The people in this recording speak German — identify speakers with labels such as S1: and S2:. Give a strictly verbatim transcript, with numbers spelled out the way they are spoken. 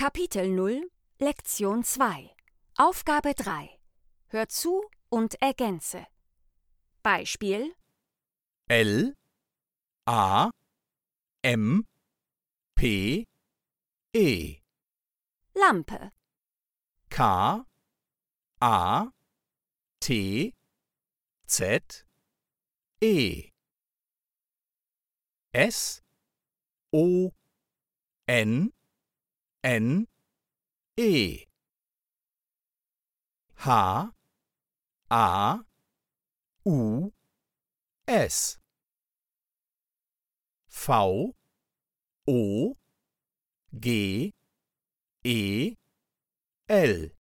S1: Kapitel null, Lektion zwei. Aufgabe drei. Hör zu und ergänze. Beispiel:
S2: L, A, M, P, E,
S1: Lampe,
S2: K, A, T, Z, E, S, O, N, N, E, H, A, U, S, V, O, G, E, L.